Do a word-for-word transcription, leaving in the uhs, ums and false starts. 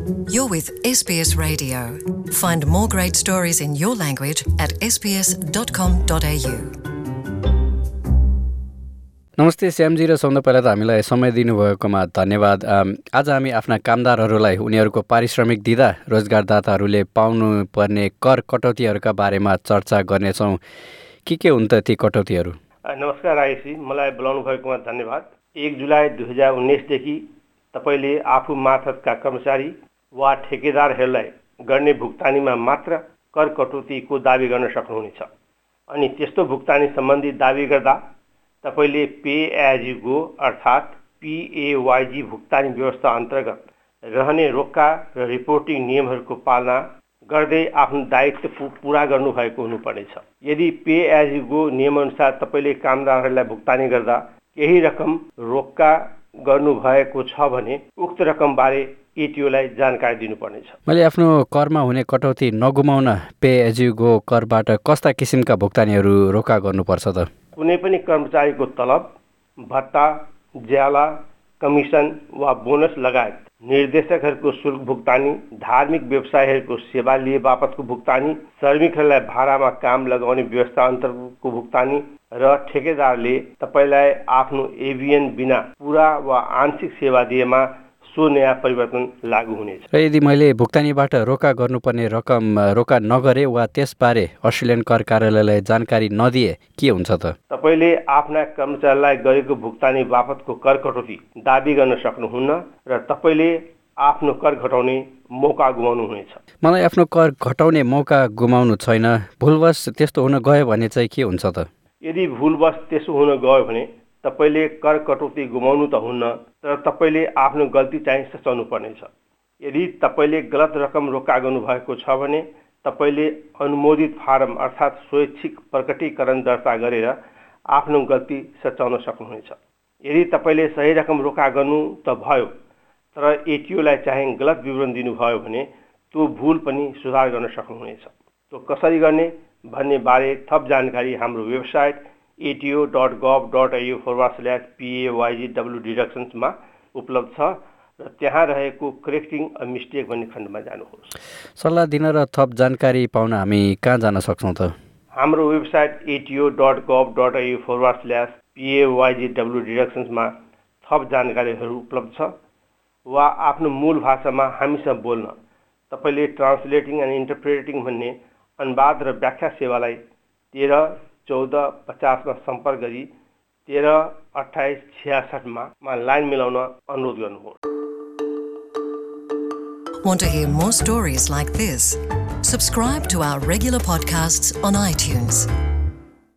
You're with S B S Radio. Find more great stories in your language at s b s dot com dot a u. नमस्ते श्यामजी र सबभन्दा पहिला त हामीलाई समय दिनुभएकोमा धन्यवाद। आज हामी आफ्ना कामदारहरूलाई उनीहरूको पारिश्रमिक दिँदा रोजगारदाताहरूले पाउनु पर्ने कर कटौतीहरूका बारेमा चर्चा गर्नेछौँ। के के हुन् त ती कटौतीहरू? नमस्कार आयुषी, मलाई बोलाउनु भएकोमा धन्यवाद। एक जुलाई दुई हजार उन्नाइसदेखि तपाईँले आफू मार्फतका कर्मचारी वा ठेकेदारहरूलाई गर्ने भुक्तानीमा मात्र कर कटौतीको दावी गर्न सक्नुहुनेछ। अनि त्यस्तो भुक्तानी सम्बन्धी दावी गर्दा तपाईँले पे एज यु गो अर्थात् पीएवाईजी भुक्तानी व्यवस्था अन्तर्गत रहने रोक्का र रिपोर्टिङ नियमहरूको पालना गर्दै आफ्नो दायित्व पुरा गर्नुभएको हुनुपर्नेछ। यदि पे एज यु गो नियमअनुसार तपाईँले कामदारहरूलाई भुक्तानी गर्दा केही रकम रोक्का गर्नुभएको छ भने उक्त रकमबारे एटिओलाई जानकारी दिनुपर्नेछ। मैले आफ्नो करमा हुने कटौती नगुमाउन पे एज यु गो करबाट कस्ता किसिमका भुक्तानीहरू रोक्का गर्नुपर्छ त? कुनै पनि कर्मचारीको तलब, भत्ता, ज्याला, कमिसन वा बोनस लगायत निर्देशकहरूको शुल्क भुक्तानी, धार्मिक व्यवसायहरूको सेवा लिए बापतको भुक्तानी, श्रमिकहरूलाई भाडामा काम लगाउने व्यवस्था अन्तर्गतको भुक्तानी र ठेकेदारले तपाईँलाई आफ्नो एभिएन बिना पूरा वा आंशिक सेवा दिएमा सो नयाँ परिवर्तन लागू हुनेछ। र यदि मैले भुक्तानीबाट रोका गर्नुपर्ने रकम रोका नगरे वा त्यसबारे अस्ट्रेलियन कर कार्यालयलाई जानकारी नदिए के हुन्छ त? तपाईँले आफ्ना कर्मचारीलाई गरेको भुक्तानी बापतको कर कटौती दावी गर्न सक्नुहुन्न र तपाईँले आफ्नो कर घटाउने मौका गुमाउनु हुनेछ। मलाई आफ्नो कर घटाउने मौका गुमाउनु छैन, भुलवश त्यस्तो हुन गयो भने चाहिँ के हुन्छ त? यदि भुलवश त्यसो हुन गयो भने तपाईँले कर कटौती गुमाउनु त हुन्न, तर तपाईँले आफ्नो गल्ती चाहिँ सच्याउनु पर्नेछ। यदि तपाईँले गलत रकम रोक्का गर्नुभएको छ भने तपाईँले अनुमोदित फारम अर्थात् स्वैच्छिक प्रकटीकरण दर्ता गरेर आफ्नो गल्ती सच्याउन सक्नुहुनेछ। यदि तपाईँले सही रकम रोक्का गर्नु त भयो तर एटिओलाई चाहिँ गलत विवरण दिनुभयो भने त्यो भुल पनि सुधार गर्न सक्नुहुनेछ। त्यो कसरी गर्ने भन्ने बारे थप जानकारी हाम्रो website ATO dot gov dot AU forward slash PAYG W डिडक्सन्समा उपलब्ध छ र त्यहाँ रहेको करेक्टिङ अ मिस्टेक भन्ने खण्डमा जानुहोस्। सल्लाह दिन र थप जानकारी पाउन हामी कहाँ जान सक्छौँ त? हाम्रो website ATO dot gov dot AU forward slash PAYG W डिडक्सन्समा थप जानकारीहरू उपलब्ध छ वा आफ्नो मूल भाषामा हामीसँग बोल्न तपाईँले ट्रान्सलेटिङ एन्ड इन्टरप्रेटिङ भन्ने अनुवाद र व्याख्या सेवालाई तेह्र चौध पचासमा सम्पर्क गरी तेह्र अठाइस छ्यासठमा लाइन मिलाउन अनुरोध गर्नुहोस्। Want to hear more stories like this? Subscribe to our regular podcasts on iTunes.